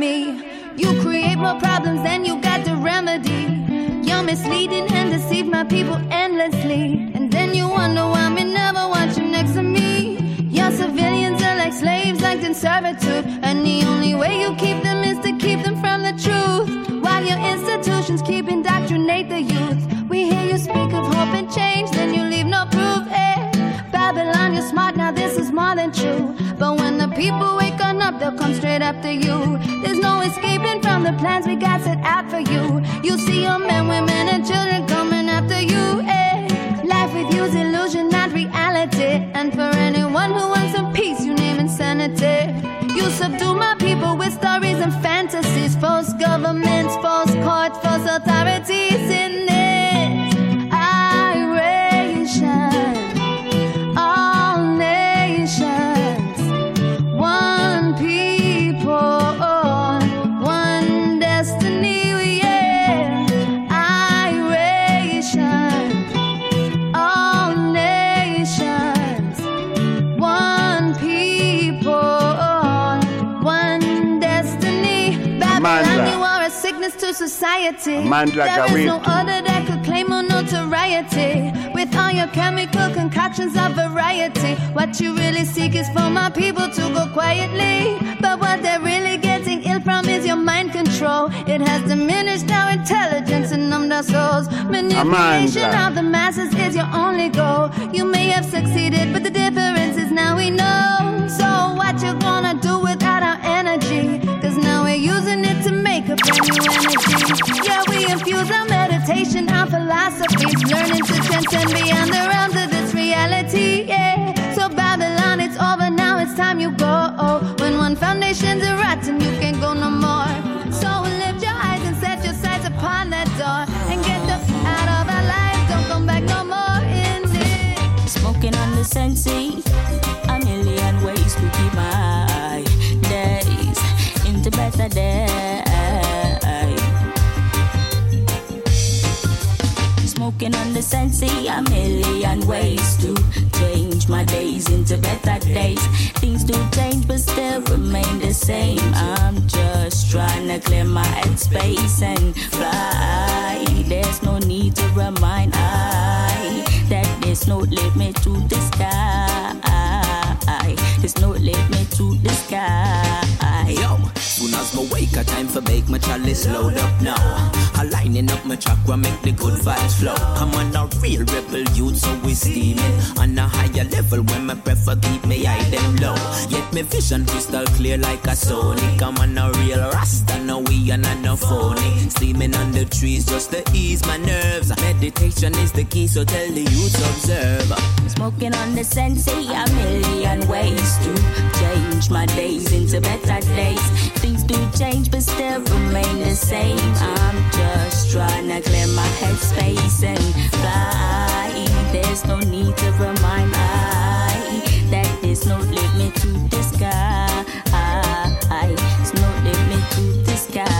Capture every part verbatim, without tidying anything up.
me. You create more problems than you got the remedy. You're misleading and deceive my people endlessly. And then you wonder why me never want you next to me. Your civilians are like slaves, like in servitude. And the only way you keep them is to keep them from the truth. While your institutions keep indoctrinate the youth. We hear you speak of hope and change, then you leave no proof, eh? Babylon, you're smart, now this is more than true. But when the people wake on up, they'll come straight after you. There's no escaping from the plans we got set out for you. You see your men, women, and children coming after you, eh? Life with you's illusion, not reality. And for anyone who wants some peace, you name insanity. You subdue my people with stories and fantasies. False governments, false courts, false authorities in this iration. All nations, one people, one destiny, yeah. Iration. All nations, one people, one destiny. Babylon, you are a sickness to society. There is no other that could claim more notoriety. With all your chemical concoctions of variety, what you really seek is for my people to go quietly. But what they're really getting ill from is your mind control. It has diminished our intelligence and numbed our souls. Manipulation of the masses is your only goal. You may have succeeded, but the difference is now we know. So what you gonna do without our energy? Cause now we're using it to make a brand new energy. Yeah, we infuse our meditation, our philosophies, learning to transcend beyond the realms of this reality, yeah. So Babylon, it's over now, it's time you go. When one foundation's a rotten, you can't go no more. So lift your eyes and set your sights upon that door. And get the f- out of our lives, don't come back no more in this. Smoking on the Sensi, a million ways to keep my days into better days. Smoking on the Sensi, a million ways to change my days into better days. Things do change but still remain the same. I'm just trying to clear my head space and fly. There's no need to remind I that there's no limit to the sky. There's no limit to the sky. Yo, soon as my wake, a time for make my chalice load up now. Aligning up my chakra, make the good vibes flow. I'm on a real rebel youth, so we steaming on a higher level when my prefer keep me high them low. Yet my vision crystal clear like a Sonic. I'm on a real rasta, no we and no phony. Steaming on the trees just to ease my nerves. Meditation is the key, so tell the youth observe. Smoking on the Sensi, a million ways to change my days into better days. Things do change but still remain the same. I'm just trying to clear my head space and fly. There's no need to remind I that there's no limit to the sky. There's no limit to the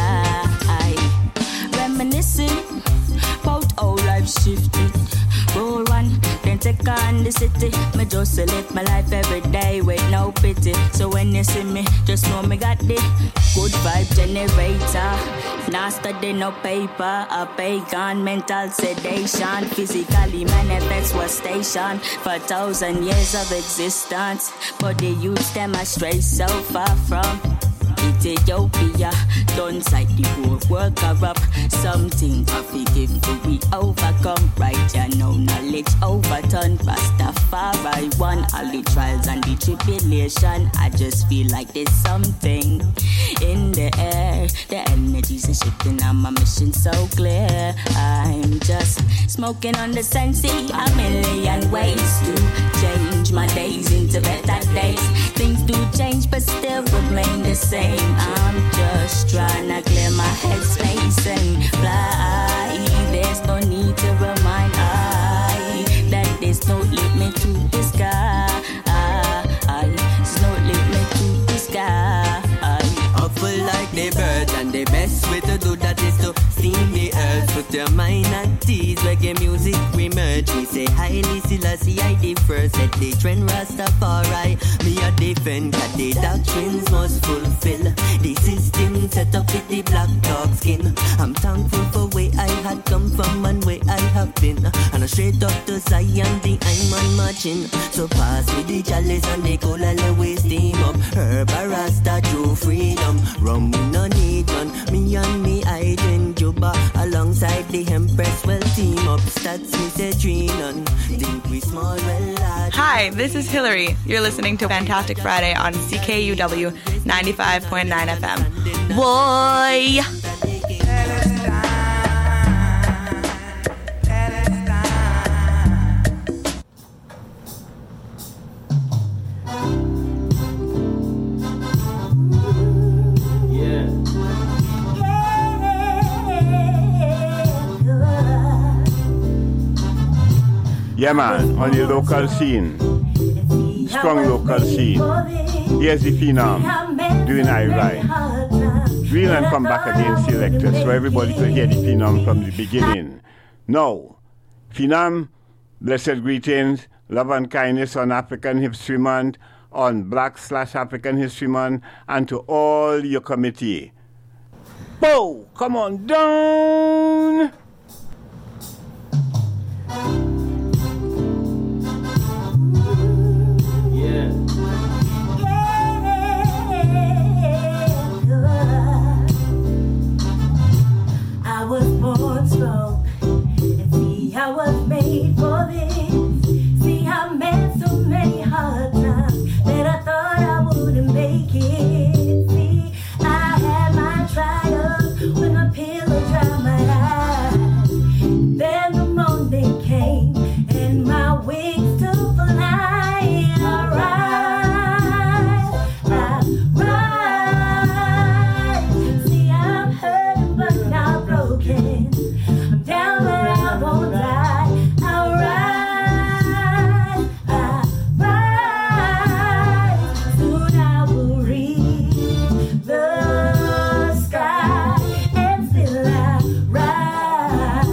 sky. Reminiscing about how life shifted. Roll one, then take on the city. Me just live my life every day with no pity. So when you see me, just know me got the good vibe generator. Not study no paper, a pagan mental sedation. Physically manifest was station for a thousand years of existence. But the youth demonstrate so far from Ethiopia, done side the whole world corrupt. Something I forgive to we overcome. Right, ya know knowledge overturn. Rastafari one, all the trials and the tribulation. I just feel like there's something in the air. The energies are shifting and my mission so clear. I'm just smoking on the Sensi, a million ways to change my days into better days. Things do change but still remain the same. I'm just trying to clear my head space and fly. There's no need to remind I that there's no limit to the sky. There's no limit to the sky. I feel like the birds and the best way to do that is to steam the earth. Put your mind at ease, reggae music we emerge. We say highly Selassie, I the first. Set the trend Rastafari. Me a defend, that the doctrines must fulfill. The system set up with the black dog skin. I'm thankful for where I had come from and where I have been. And I straight up to Zion, the I'm on marching. So pass me the chalice and the cola, let we steam up. Herb a Rasta, true freedom. Rum we no need none. Me and me I drink Juba. Alongside the Empress, well team up. Stats me say three none. Think we small, well large. Hi, this is Hillary. You're listening to Fantastic Friday on C K U W ninety-five point nine F M. Boy! Yeah, man, on the local scene, strong local scene. Here's the Phenom doing I Right. We'll and come back again, selected, so everybody could hear the Phenom from the beginning. Now, Phenom, blessed greetings, love and kindness on African History Month, on Black slash African History Month, and to all your committee. Whoa, come on down! I was born strong, and see I was made for this. See I met so many hard times that I thought I wouldn't make it. See I had my trials when my pillow dried my eyes. Then the morning came and my wings took flight. I rise, I rise. See I'm hurt but not broken. I'm down but I won't die. I rise, I rise. Soon I will reach the sky and still I rise.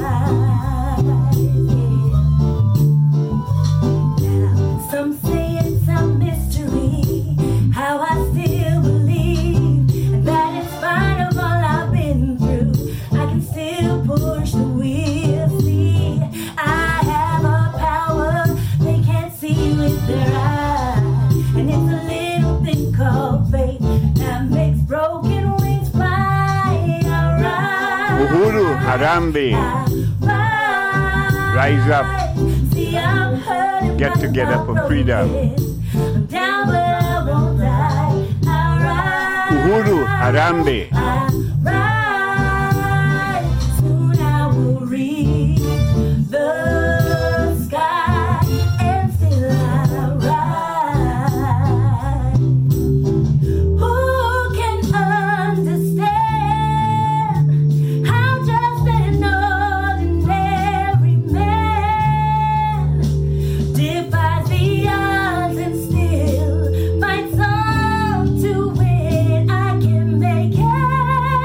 Now some say it's a mystery how I still believe, and that in spite of all I've been through, I can still push the wheel. See, I have a power they can't see with their eyes, and it's a little thing called faith that makes broken wings fly. I rise, Uhuru Harambe, I rise up, See, I'm hurting, get but together not for freedom. broken. I'm down, but I won't die. I rise, Uhuru Harambe. I rise. Soon I will reach the sky, and still I rise. Who can understand how just an ordinary man defies the odds and still fights on to win? I can make it.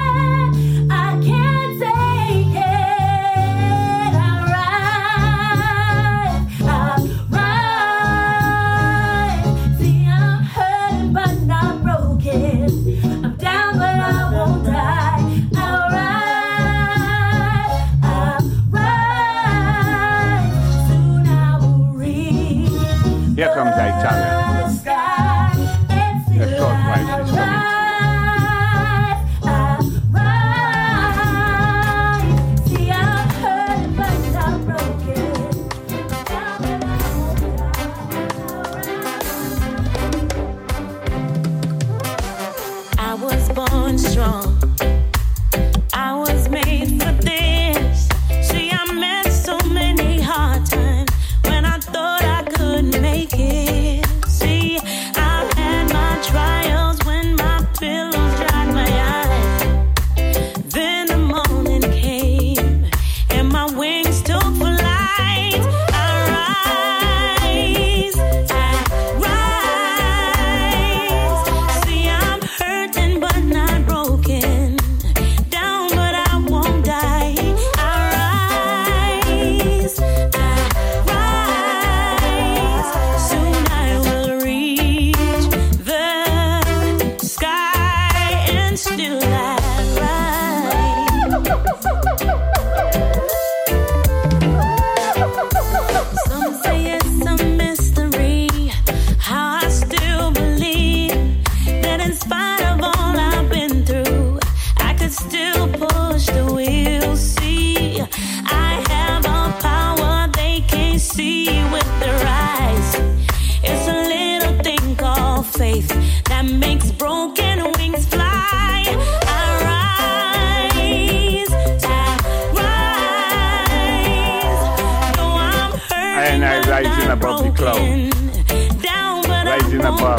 rising above the cloud, rising above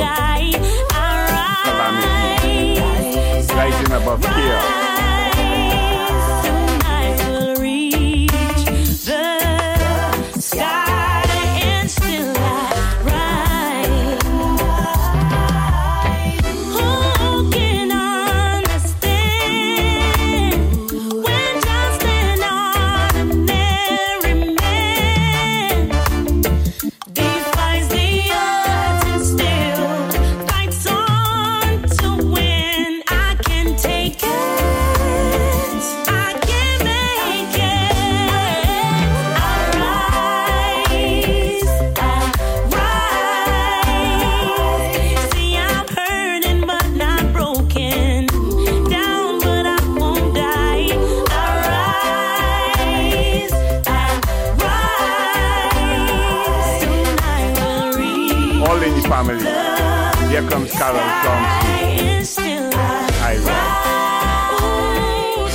calamity, rising above chaos. Family, here comes Carol Chomsky. I rise.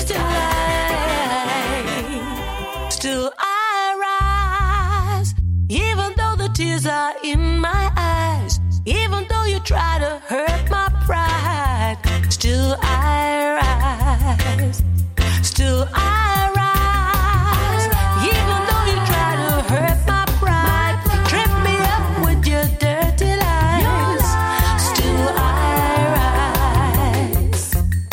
Still I rise, even though the tears are in my eyes, even though you try to hurt my pride. Still I rise, still I rise, even though you try to hurt my pride. Trip me up with your dirty lies. Still I rise.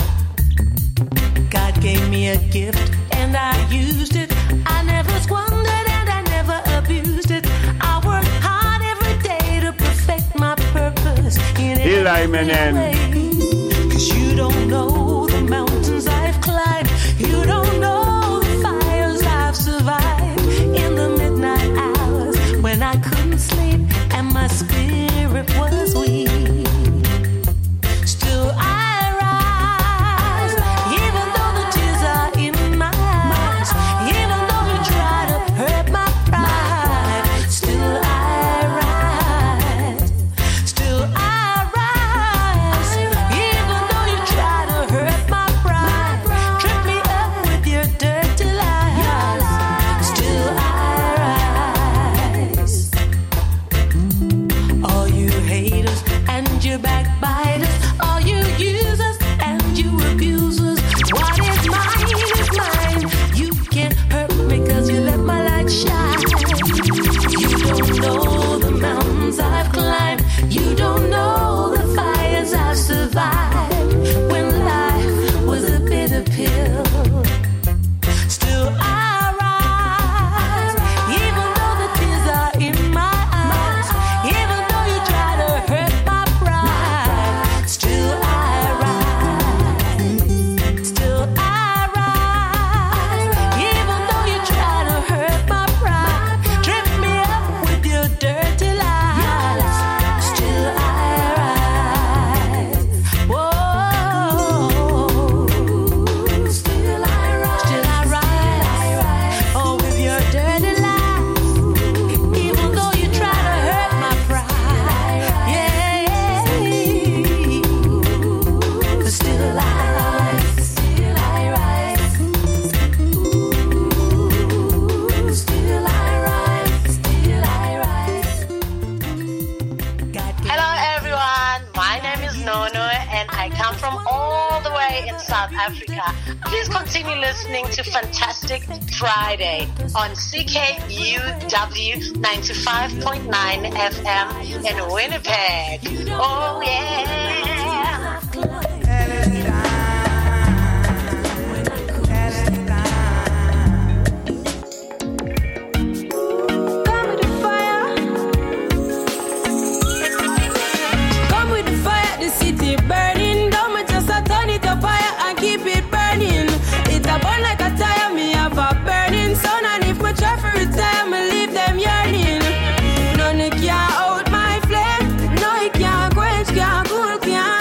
God gave me a gift and I used it. I never squandered and I never abused it. I work hard every day to perfect my purpose in every way. Cause you don't know the mountains I've climbed. You don't know the fires I've survived. In the midnight hours when I couldn't sleep and my spirit was weak. Still I rise, even though the tears are in my eyes, even though you try to hurt my pride. Still I rise, still I rise, even though you try to hurt my pride. Trip me up with your dirty lies. Still I rise. All you haters and you backbiters, all you users and you abusers, what is mine is mine. You can't hurt me cause you let my light shine. You don't know the mountains I've climbed. You don't know the fires I've survived. When life was a bitter pill, still I rise, even though the tears are in my eyes, even though you try to hurt my pride. Still I rise, still I rise, even though you try to hurt my pride. Trip me up with your dirty lies. Still I rise. Whoa. Still I rise. Still I rise. Oh, with your dirty lies. Even though you try to hurt my pride. Yeah. But still I rise. Still I rise. Still I rise. Still I rise. Hello everyone, my name is Nono and I come from all the way in South Africa. Please continue listening to Fantastic Friday on C K U W ninety-five point nine F M in Winnipeg. Oh yeah. Come with the fire. Come with the fire, the city burning. Don't me just a turn it up fire and keep it burning. It a burn like a tire, me have a burning sun. And if my try for retire, me leave them yearning. None can out my flame. No, it can't quench, can't cool, can't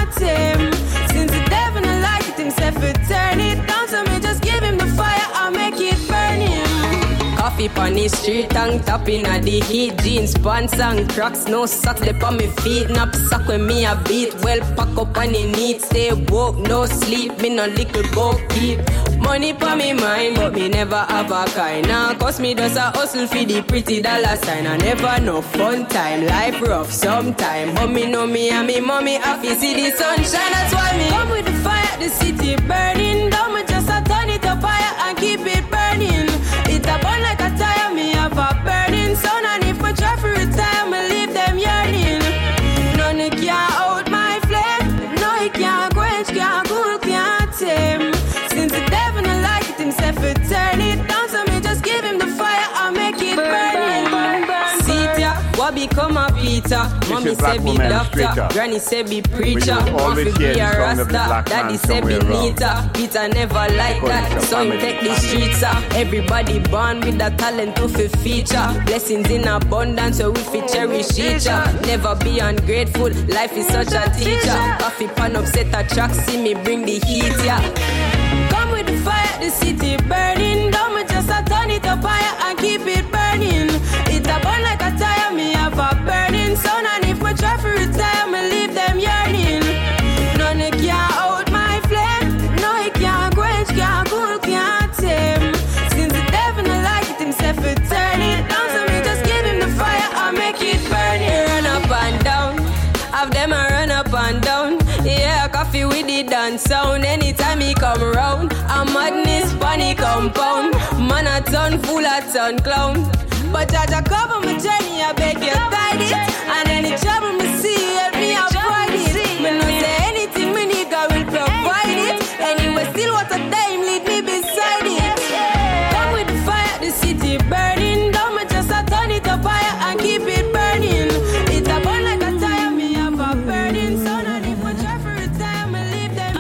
coffee on the street, tongue tapping at the heat. Jeans, pants and cracks, no socks left on me feet. Nap sock when me a beat, well pack up on the neat. Stay woke, no sleep, me no liquid boat keep. Money pa me mind, but me never have a kind. Now cause me does a hustle for the pretty dollar sign. I never know fun time, life rough sometime. But me know me and me mommy happy see the sunshine. That's why me come with the fire, the city burning down. Me just a turn it up fire and keep it burning. It a burn like a tire, me have a burning sun. And if I try for retire, me leave them yearning. None it can't out my flame. No it can't quench, can't cool, can't tame. Since the devil don't like it himself, it turn it down. So me just give him the fire and make it burning. See ya, what become a Peter? Mommy say be doctor, granny say be preacher. Want to be a rasta, daddy say be neater. Peter never like that, so he take the streets up. Everybody born with a talent to fi feature. Blessings in abundance, so we fi cherish each other. Never be ungrateful, life is such a teacher. Coffee pan upset a track, see me bring the heat, yeah. Come with the fire, the city burning down. Me just a turn it up higher and keep it burning. It a burn like a tire, me have a burning sun. And if we try to retire, me leave them yearning. None it can't out my flame. No it can't quench, can't cool, can't tame. Since the devil don't like it himself, it turn it down. So me just give him the fire and make it burning. Run up and down, have them a run up and down. Yeah, coffee with the dance sound. Anytime he come round, a madness funny compound. Man a ton full a ton clown. But judge a cover my journey, I beg you guide it. And any trouble me see, help me avoid it. Me no say anything, me nigga will provide it. Anyway, still what a time, lead me beside it. Come with the fire, the city burning down. Me just a turn it up higher and keep it burning. It a burn like a tire, me have a burning sun. And if we try for retire, me leave them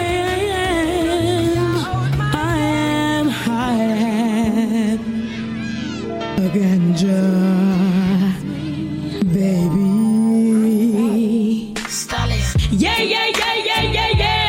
I am, I am a ganja baby. Yeah, yeah, yeah, yeah, yeah,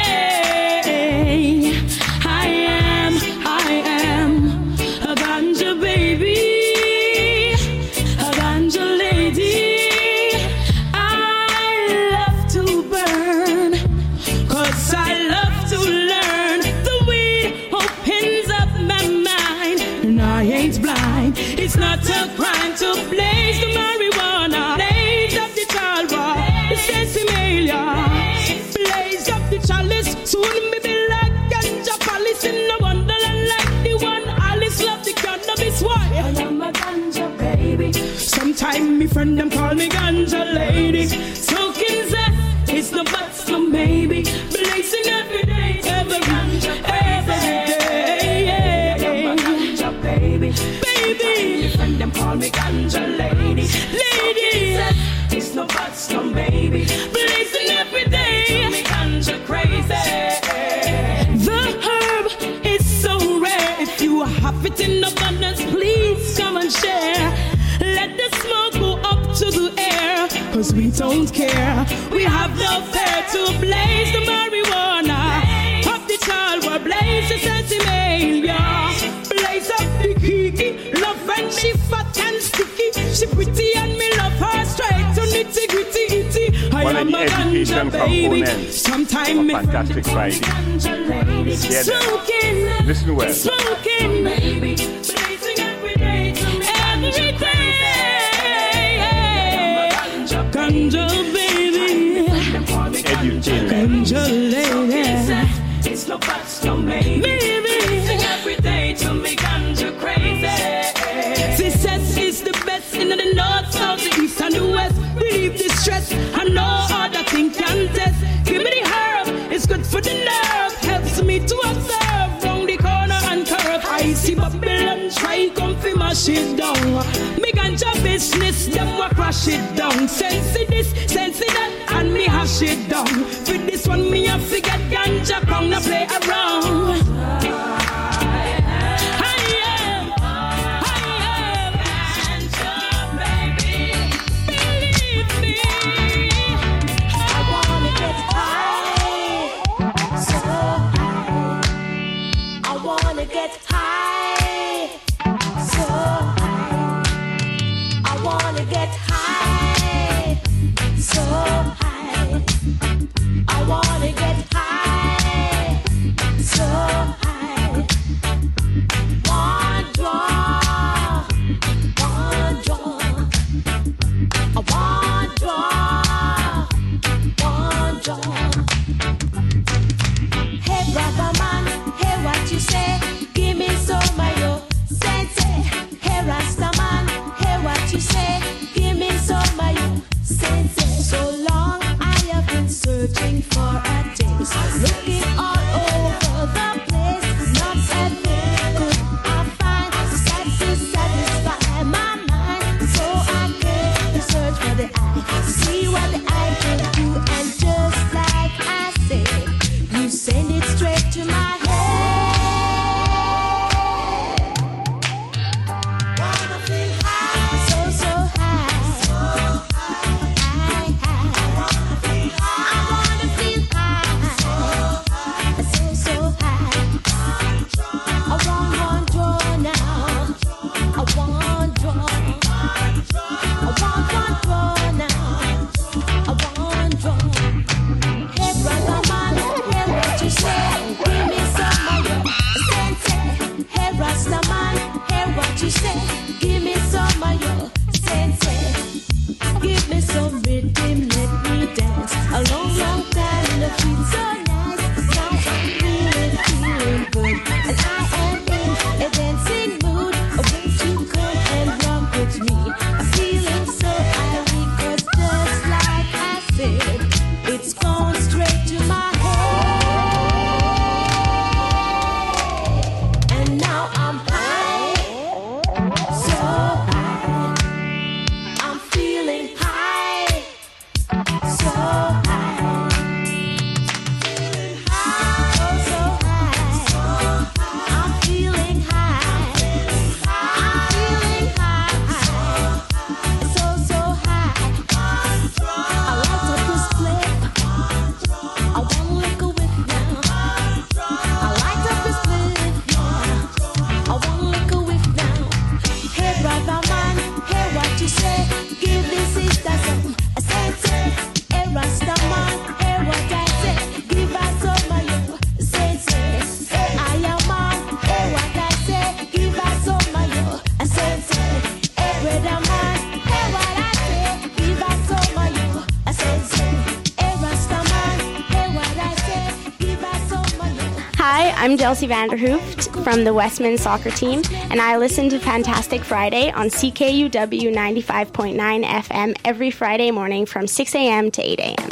yeah. I am, I am a ganja baby, a ganja lady. I love to burn, cause I love to learn. The weed opens up my mind, and I ain't blind. It's not a crime to blaze the marijuana. Blaze up the chalwa, the sensimilia. Blaze up the chalice, soon me be like ganja palace in a wonderland like the one Alice love the cannabis. Why? I am a ganja baby. Sometime me friend them call me ganja lady. Smoking that, it's no buts, no maybe. Blazing every day, every ganja, every day. I am a ganja baby. Baby, friend them call me ganja lady. Lady, it's no buts, no maybe. Blazing every day, me ganja crazy. The herb is so rare. If you have it in abundance, please come and share. Let the smoke go up to the air, cause we don't care. We have no fear to blaze the marijuana. Pop the child, we're blaze the sentimental. Blaze up the kiki, love and she fat and sticky. She pretty and me love her straight to nitty gritty itty. I One of am the a education ganja baby. components Sometime of me Fantastic Friday. Yeah, smoking, listen well. smoking, baby. Blazing every day to me every day. Ganja baby, Edutainment. ganja lady. It's no buts, no maybe. Blazing every day to me ganja crazy. Success is the best in the north, south, the east, and the west. Relieve the stress, and no other thing can test. Give me the herb, it's good for the nerve. Helps me to observe round the corner and curve. I see Babylon try come fi mash it down. Me ganja business, them wa crash it down. Sense this, sense that, and me hash it down. For this one, me a forget ganja crown, I play around. Get high, so I'm Chelsea Vanderhooft from the Westman soccer team, and I listen to Fantastic Friday on C K U W ninety-five point nine F M every Friday morning from six a.m. to eight a.m.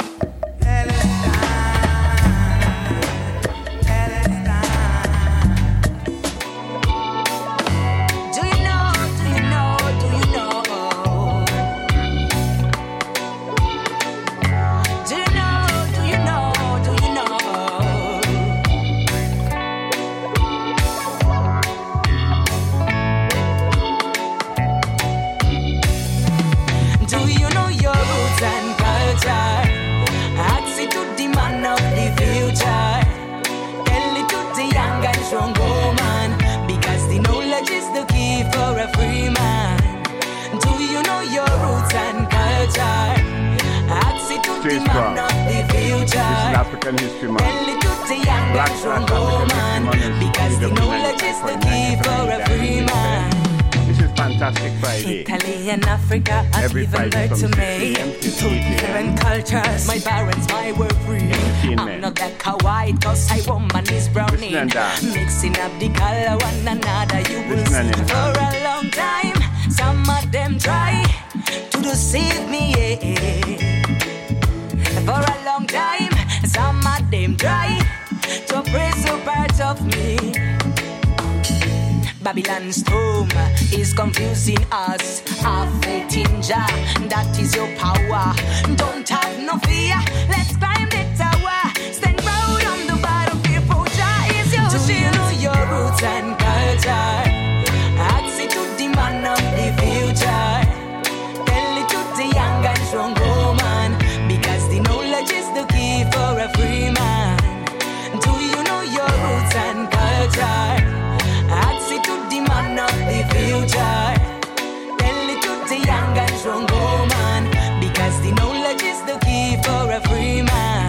African History Month. Black African History Month. This is Fantastic Friday. Italy and Africa have Every given Friday birth from to six me. a.m. to Two eight a.m. different cultures. My parents, my were free. I'm not that kawaii, cause I woman is brownie. Mixing up the color one another, you will see. For a long time, some of them try to deceive me. Yeah. For a long time, some of them try to oppress a part of me. Babylon's tomb is confusing us. Have faith in Jah, that is your power. Don't have no fear, let's climb the tower. Stand proud on the battlefield, for Jah is your shield. Do you know your roots and culture? Ask it to the man of the future. Tell it to the young and strong woman, because the knowledge is the key for a free man. Do you know your roots and culture? Ask it to the man of the future. Tell it to the young and strong woman, because the knowledge is the key for a free man.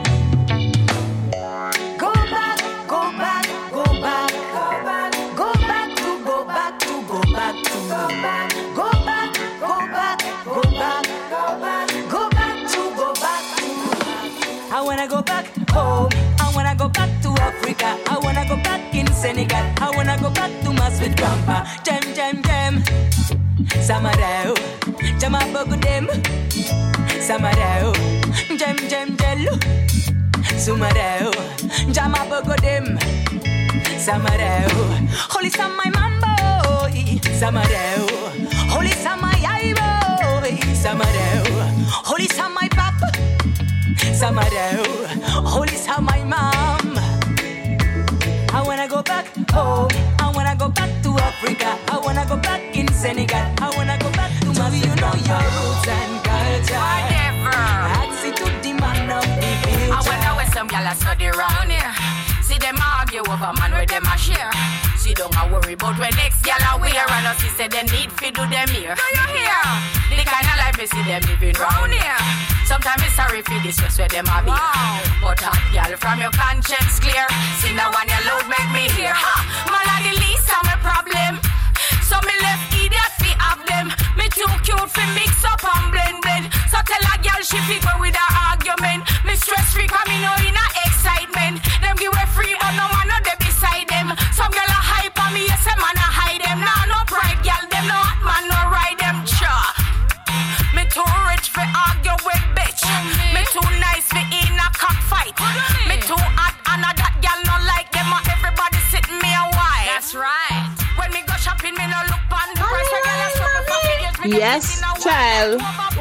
Go back, go back, go back, go back, go back to, go back to, go back to, go back, go back, go back, go back, go back to, go back to. I wanna go back home. I wanna go back to Africa. I wanna go back in Senegal. I wanna go back to Mass with Grandpa. Jem, jem, jem. Samarao. Jama Bogudem. Samarao. Jem, jem, jelu. Sumarao. Jama Bogudem. Samarao. Holy Samai Mambo. Samarao. Holy Samai Aibo. Samarao. Holy Samai Papa. Samarao. Holy Samai Mom. I wanna go back home. I wanna go back to Africa. I wanna go back in Senegal. I wanna go back to my. Do you know your roots and culture? Whatever. Ask it to the man of the future. I wonder where some gyal a study round here. See them argue over man where them a share. She don't a worry about where next gyal a wear. And us she say they need fi do them here. Do you hear? The kind of life we see them living round here. Sometimes it's sorry for this stress where them a be. Wow. But hot gyal from your conscience clear. See now one your load make me hear. Ha! Man a the least of my problem. So me left idiot fi have them. Me too cute fi mix up and blend blend. So tell a gyal she fi go with her argument. Me stress free cause me know in a excitement. Them give way free but no man no dey beside them. Some gyal a hype on me, yes a man a hide them. Nah no pride gyal, them no hot man no ride them. Cha. Me too rich fi argue with bitch. Me too nice fi in a cockfight. Me too hot and a that gyal no like them. A everybody sitting me a while. That's right. When me go shopping, me no look on the price. A gyal a struggle for figures. Yes, child.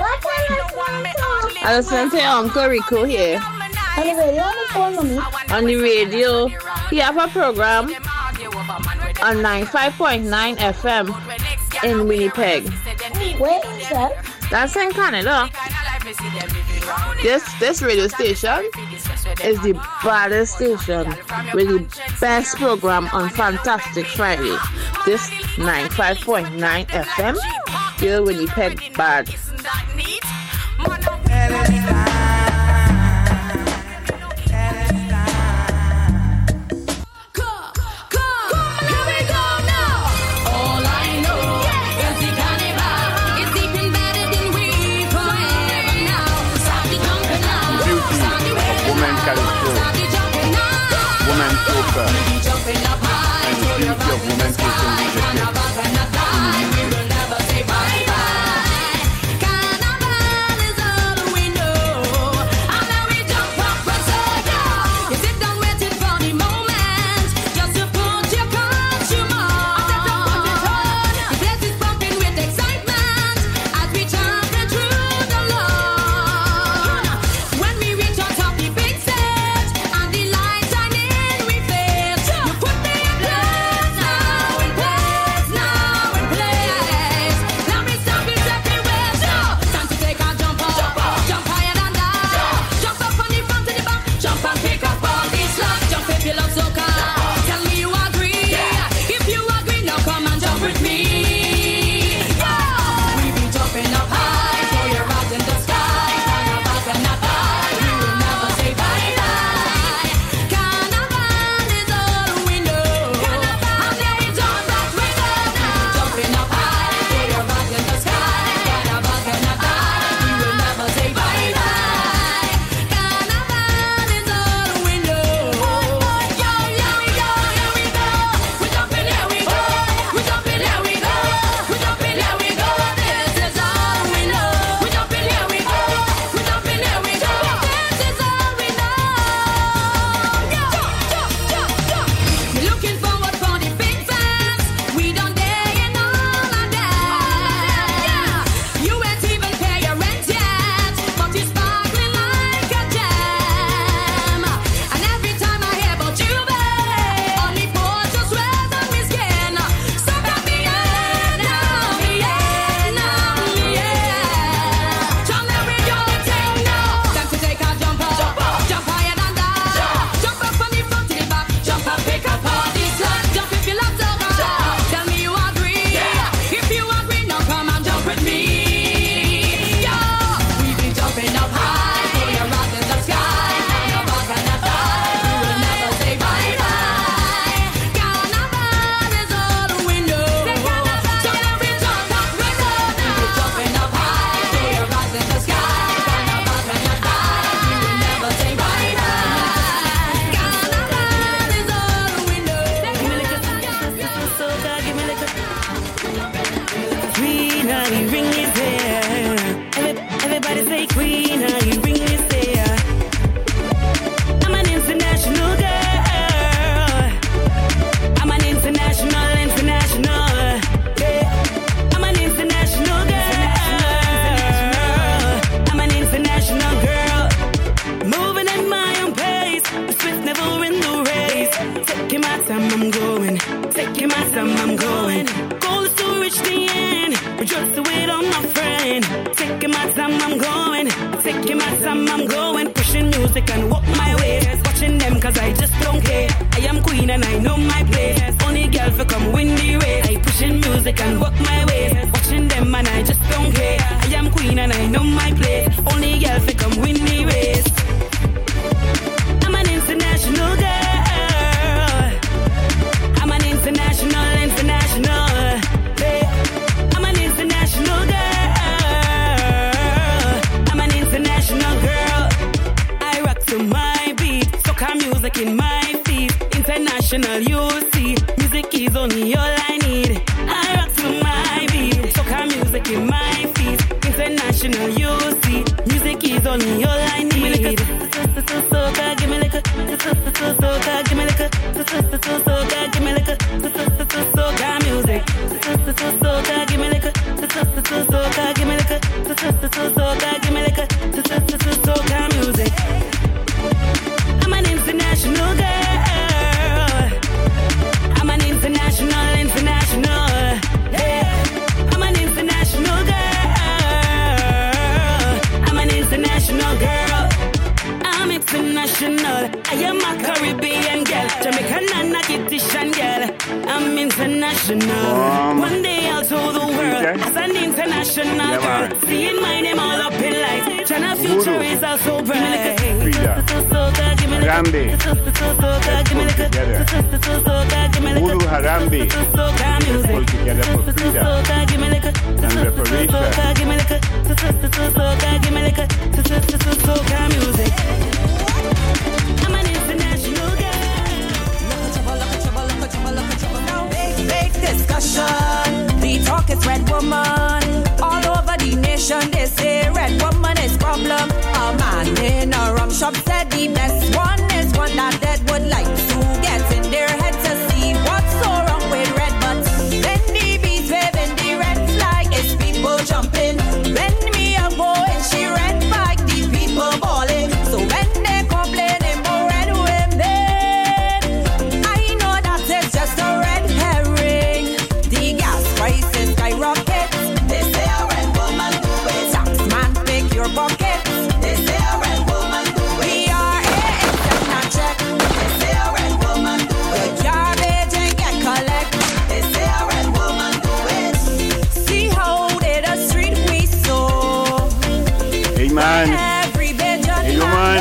I listen to Uncle Rico here. On the radio, on the phone, mommy. On the radio, he have a program on ninety-five point nine F M in Winnipeg. Where is that? That's in Canada. This this radio station is the baddest station with the best program on Fantastic Friday. This ninety-five point nine F M, here Winnipeg bad. Woman soca. music and walk my ways. Watching them cause I just don't care. I am queen and I know my place. Only girl for come win the race. I pushing music and walk my ways. Watching them and I just don't care. I am queen and I know my place. Only girl for come win the race. I'm an international girl. I'm an international, international. Hey. I'm an international girl. I'm an international girl. I rock to my beat. Soca music in my feet. International, you see. Music is only all I need. I rock to my beat. Soca music in my feet. International, you see. Music is only all I need. Soca, give me like a soca, give me like a soca, give me like a soca music. Soca, give me like a soca, give me like a soca, give me like a soca music. I'm an international girl. I'm an international, international. Yeah. I'm an international girl. I'm an international girl. I'm international. I am a Caribbean girl, Jamaican and a Haitian girl. I'm international. Um, One day I'll show the world okay. as an international Yeah, girl. man. Seeing my name all up in lights. China future Voodoo. is also bright. Frida. Harambe. Let's pull together. Voodoo Harambe. Let's pull together for Frida. And reparation. I'm an international girl. No big, big discussion. The talk is red woman. All over the nation they say red woman is problem. A man in a rum shop said the best one is one that dead would like to get in their head to see what's so wrong with red. But when the bees waving the red flag, it's people jumping. When me a go and she red flag, the people balling. So when they complaining about red women, I know that it's just a red herring. The gas prices skyrocket. They say a red woman do it. Tax man pick your pocket. They say a red woman do it. We are a instant not check. They say a red woman do it. Garbage and get collect. They say a red woman do it. See how they the street we sow. Hey man. Every bit of Hey, man.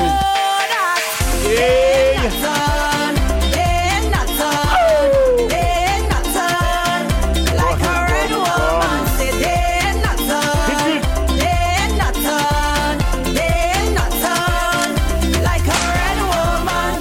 Hey. They not turn. They not turn. Like a red woman. Say they not turn. They not turn. They not turn. Like a red woman.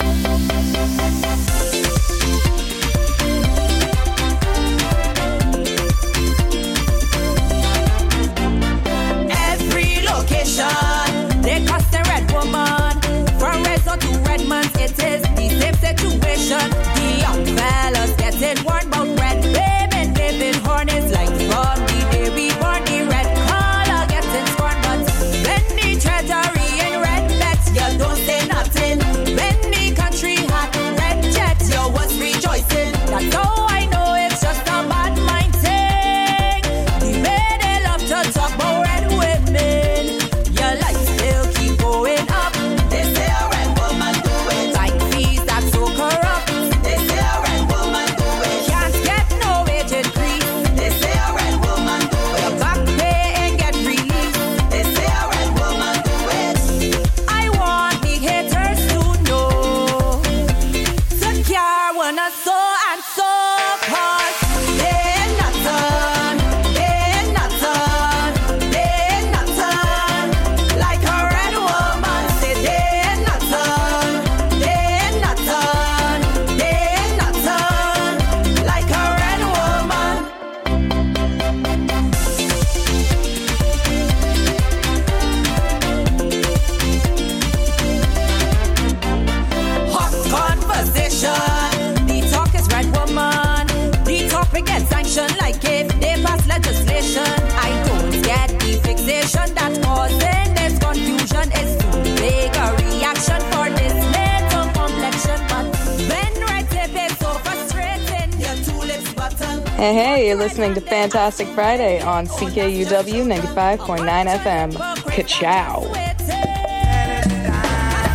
Every location, they cost a red woman. From Redstone to Redmond, it is the same situation. The young fellas getting warned about red women, living hornets like from the day we born. The red collar getting scorned, but when the treasury in red bets, you don't say nothing. When the country had red jets, you was rejoicing. That's how I know it's just a bad mind thing. The way they love to talk about red women, your life still keep going up. They say a red woman do it. Like fees that's so corrupt. They say a red woman do it. Can't get no wage increase. They say a red woman do it. Your back pay and get released. They say a red woman do it. I want the haters to know. So care wanna so and so cause they not turn. They not turn. They not turn. Like a red woman. Say they not turn. They not turn. They not turn. Like a red woman. Hot conversation. The talk is red woman. The topic gets sanctioned like if they pass legislation. I don't get the fixation that's causing this confusion. It's too big a reaction for this little complexion. But when red tape is so frustrating, your two lips button. Hey, hey, you're listening to Fantastic Friday on C K U W ninety-five point nine F M. Ka-chow.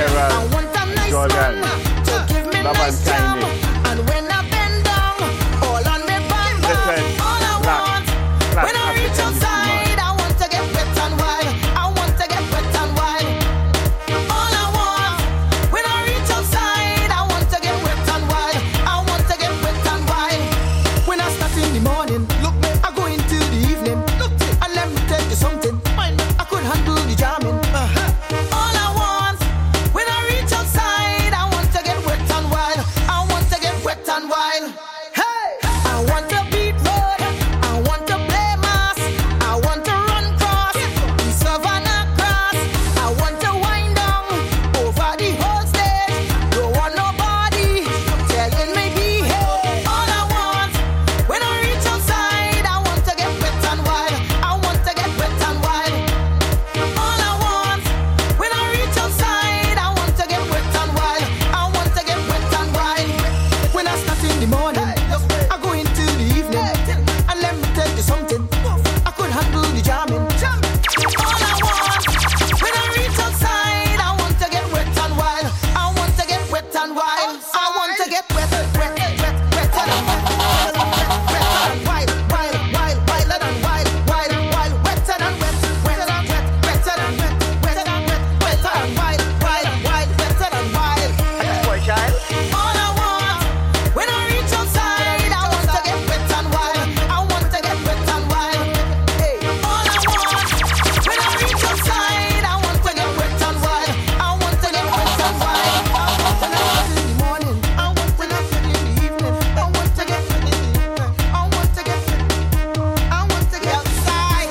Gerald, I want a nice Jordan, man to give me Love nice and jam. Kindness. And when I bend down, all on me bam bam. All I want, Black when I reach African outside, I want to get wet and wild. I want to get wet and wild. All I want, when I reach outside, I want to get wet and wild. I want to get wet and wild. When I start in the morning, look, I go into the evening. Look, and let me tell you something. I could handle the jamming. Uh-huh. All I want, when I reach outside, I want to get wet and wild. I want to get wet and wild. Hey, I want to beat road. I want to play mass. I want to run cross the Savannah grass. I want to wind down over the whole stage. Don't want nobody telling me behave. All I want, when I reach outside, I want to get wet and wild. I want to get wet and wild. All I want, when I reach outside, I want to get wet and wild. I want to get wet and wild. When I start in the morning, I go into the evening. And let me tell you something, I could handle the jamming. All I want, when I reach outside, I want to get wet and wild. I want to get wet and wild. I want to get wet, wet, wet, wet, wetter than wild, wild, wild, wild, wilder than wild, wild, wild, wetter than wet, wetter than wet, wetter than wet, wetter than wet, wetter than wild, wild, wild, wetter than wild. Boy, child. All I want, when I reach outside, I want to get wet and wild. I want to get wet and wild. Hey, all I want, when I reach outside, I want to get wet and wild. I want to get wet and wild. When I start in the morning, I want when I start in the evening, I want to get wet in the evening. I want to get wet. I want to get outside.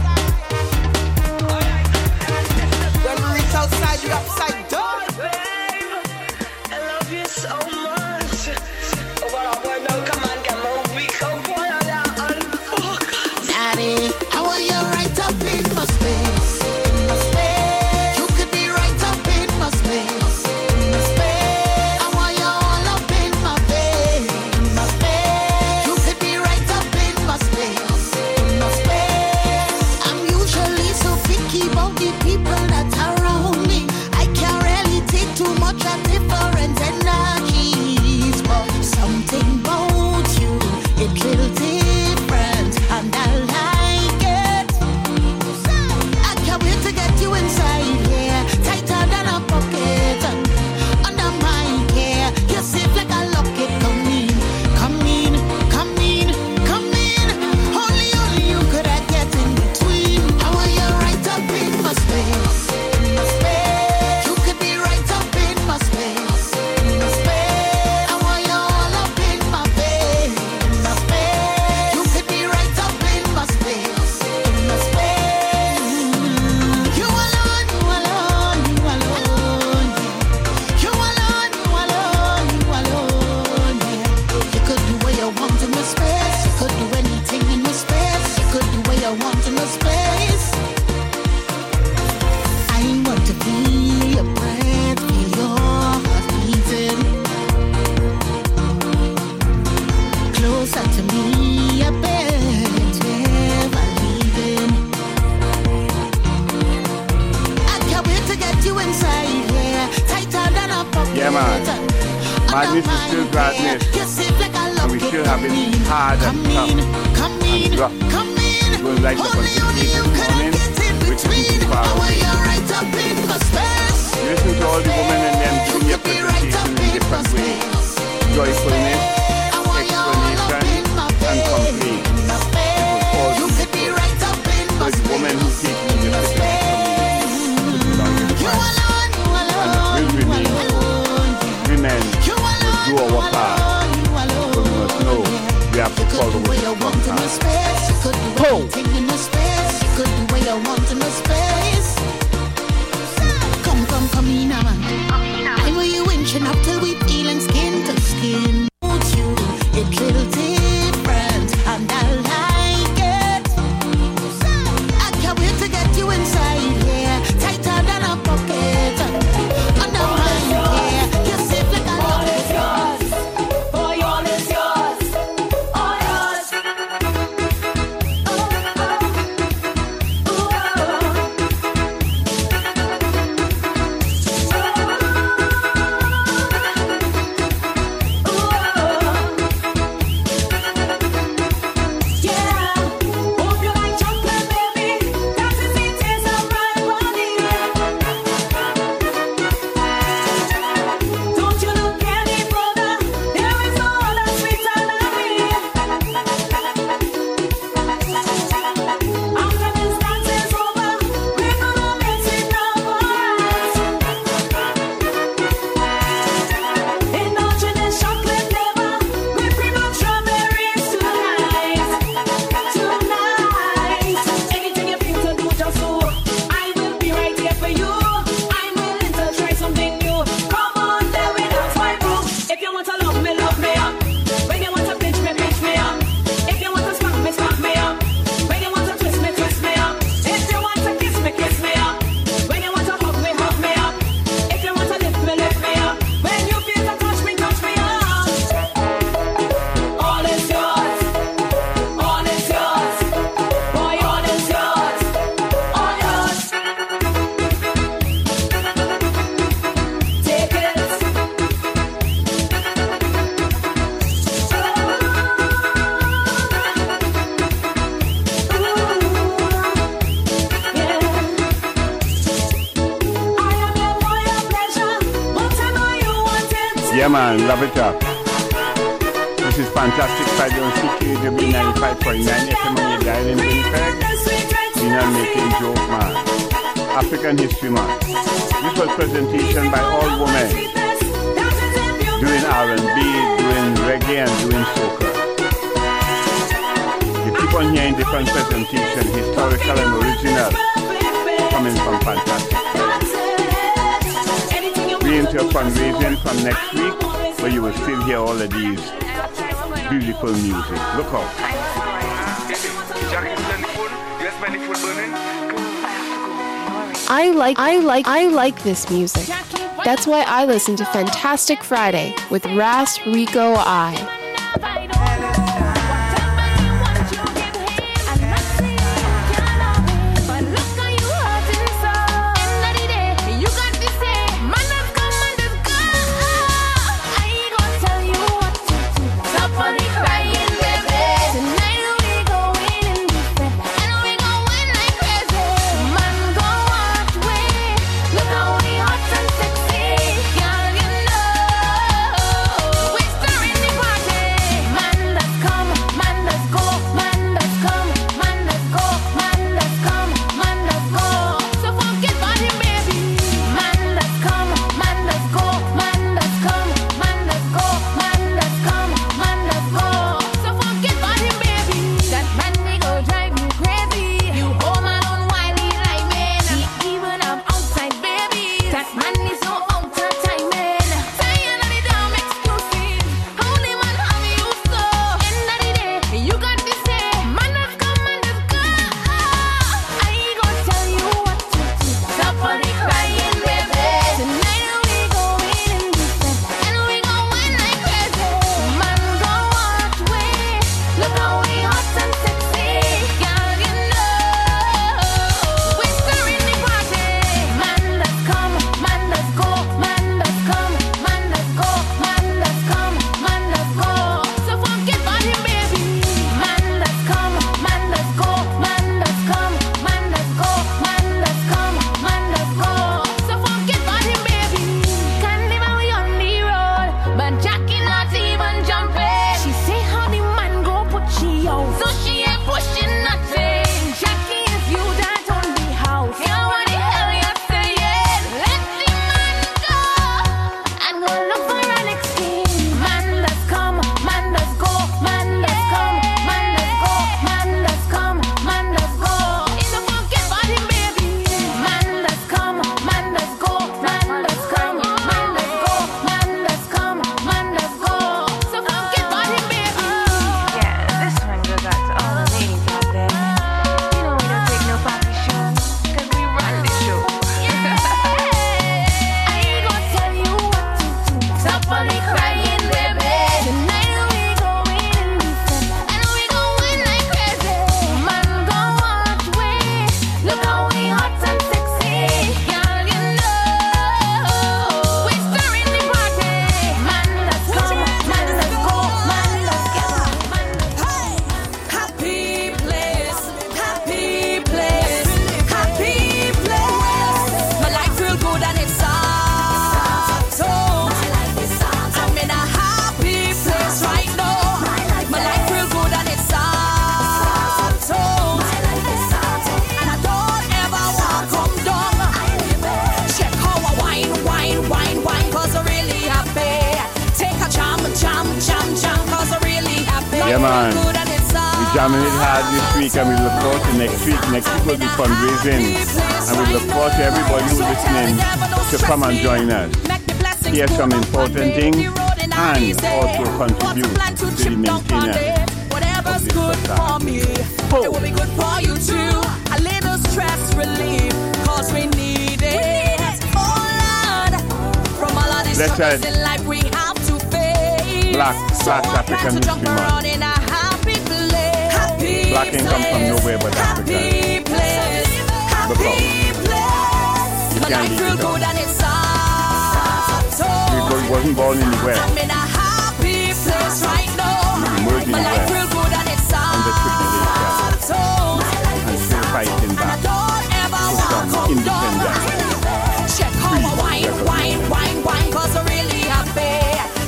When we reach outside, you're upside down. I love you so much. Oh, but I want to come and get my week. Oh, boy, Daddy, I want you right up in my space. In my space. You could be right up in my space. In my space. I want you all up in my face. In my space. You could be right up in my space. In my space. I'm usually so picky about the people that are around me. I can't really take too much of different energies, but something about you, it feels different, and I like it. I can't wait to get you inside here, tighter than a pocket, under my care. You're safe like a locket. Come in, come in, come in, come in. Only, only you could I get in between. I want you right up in my space. In my space. You could be right up in my space. In my space. I want you all up in my face. In my space. You could be right up in my space. In my space. You alone, you alone, you alone. You alone, you alone, you alone. You could do what you want in my space. You could do anything in my space. You could do what you want in my space. I want to feel your breath, feel your heart beating closer to me. I bet never leaving. I can't wait to get you inside here, tighter than a pocket. Yeah, man. Madness is still gladness. You're safe like a And we locket. still have it hard and tough Come in, and rough. come in. Going right up until eight in the morning, which isn't too far away. You're right up in my space. You listen to all the women and them doing their presentation in different ways. Joyfulness, explanation, and complaint. It was all You could be right up in my the women who teach me the difference to belong to Christ. And it will remain. Women will do our part. But we must know we have to follow with the one path. Pull. In the space, you could do what you want in the space. Come, come, come in, man. I know you inching up till we feeling skin to skin. Won't you? It little different, and I like it. I can't wait to get you inside here, tighter than a pocket. Under my care, you're safe like a locket. Boy, all is yours. All yours. Yeah, man, love it up. This is Fantastic Friday on C K W ninety-five point nine F M on your dial in Winnipeg. Dinner making joke, man. African History Month. This was presentation by all women doing R and B, doing reggae, and doing soca. You keep on hearing different presentations, historical and original, coming from Fantastic Friday. We into a fundraising from next week, where you will still hear all of these beautiful music. Look out. I like I like I like this music. That's why I listen to Fantastic Friday with Ras Rico I. Yeah, man. We're jamming it hard this week, and we look forward to next week. Next week will be fundraising, and we look forward to everybody who's listening to come and join us. Hear some important things, and also contribute to the maintenance of this facade. It will be good for you too. A little stress relief, cause we need it. Oh Lord, from all of this struggles in life we have to face. Black, Black African History Month. Black ain't come from nowhere but Africa. Look out. You can't leave it out. We wasn't born in the West. I'm in a happy place right now. We emerged in the My life West real good and it's under tribulation and still fighting back for some independence. Check how I wine, wine, wine, wine, cause I really happy.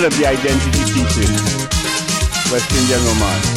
of the identity pieces. West Indian Romance.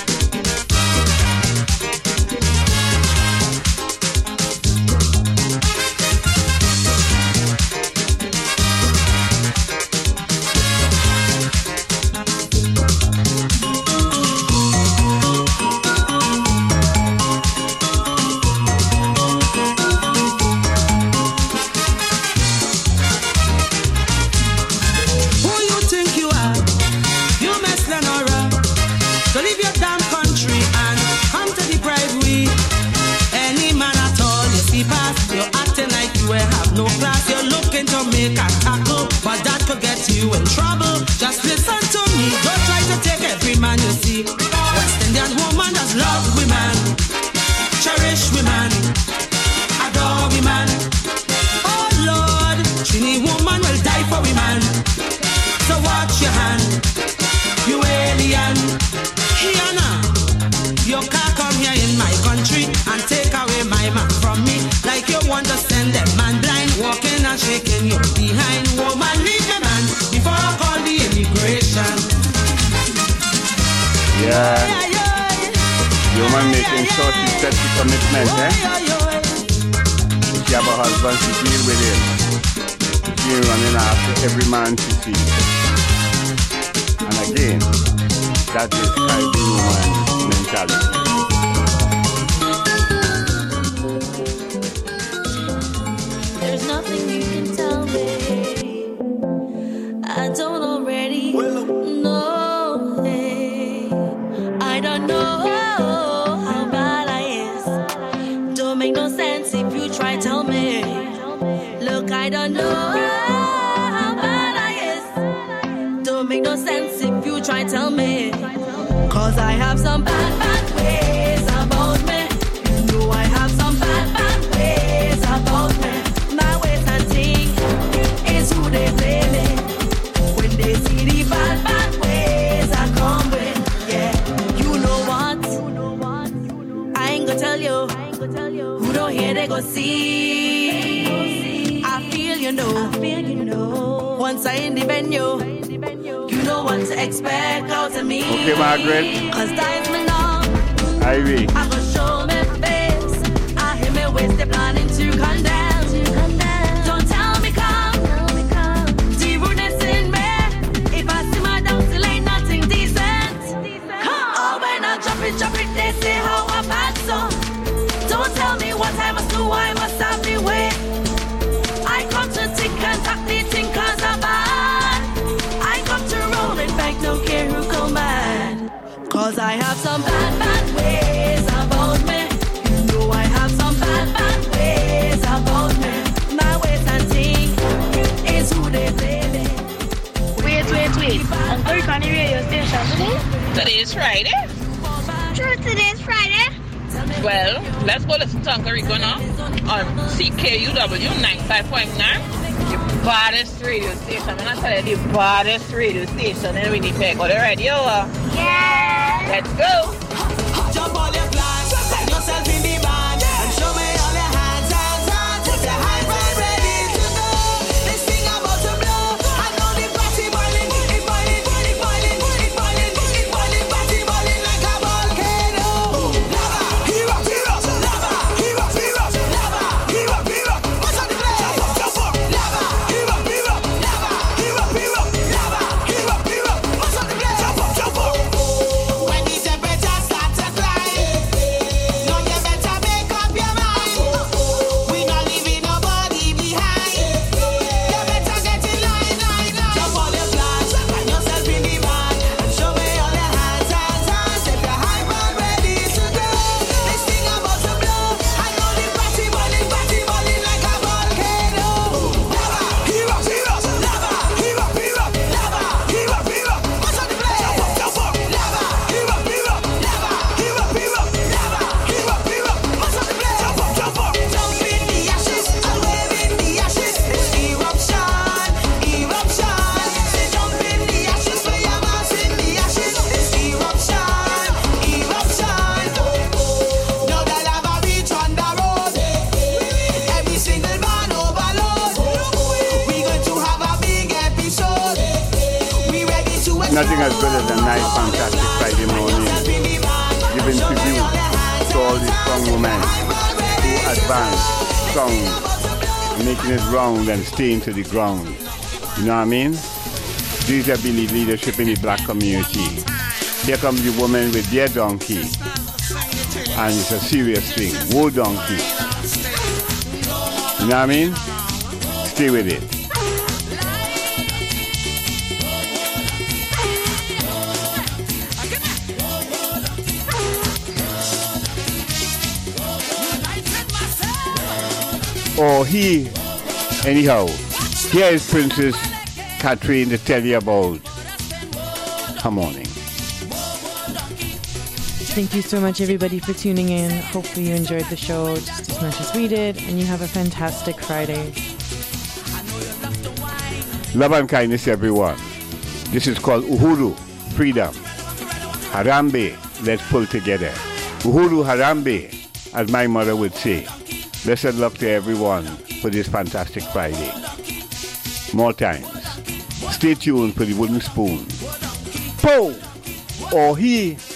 Baddest radio station in Winnipeg. Are you ready? Yeah. Let's go. Jump on your flags, set yourself in the band, and show me all your hands, hands, hands. Put your hands right ready to go. This thing about to blow. I know the party boiling, it's boiling, it's boiling, it's boiling, it's boiling, party boiling like a volcano. Lava, hero, hero, lava, hero, hero, lava, hero, hero. What's on the place? Jump up, lava, hero, hero, lava, hero, hero. When the temperatures nothing as good as a nice, fantastic Friday morning, giving tribute to all these strong women who advance strong, making it round and staying to the ground. You know what I mean? These are really leadership in the black community. Here comes the woman with their donkey, and it's a serious thing. War donkey. You know what I mean? Stay with it. Or he, anyhow, here is Princess Catherine to tell you about her morning. Thank you so much, everybody, for tuning in. Hopefully you enjoyed the show just as much as we did, and you have a fantastic Friday. Love and kindness, everyone. This is called Uhuru, freedom. Harambe, let's pull together. Uhuru Harambe, as my mother would say. Blessed luck to everyone for this fantastic Friday. More times. Stay tuned for the wooden spoon. Po! Or he